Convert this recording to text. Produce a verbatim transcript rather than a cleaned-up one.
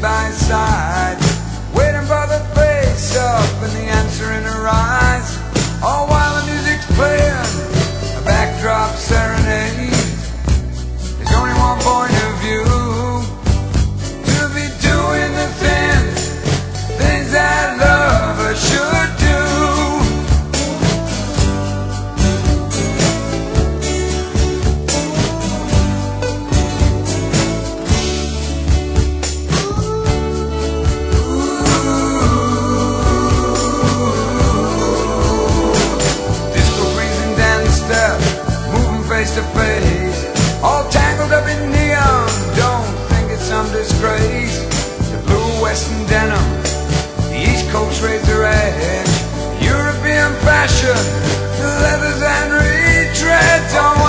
by his side, waiting for the face up and the answer in her eyes. All while the music's playing, a backdrop serenade. There's only one point of view, to be doing the things, things that lovers should do. Face to face, all tangled up in neon. Don't think it's some disgrace. The blue western denim, the East Coast razor edge, European fashion, the leathers and retreads.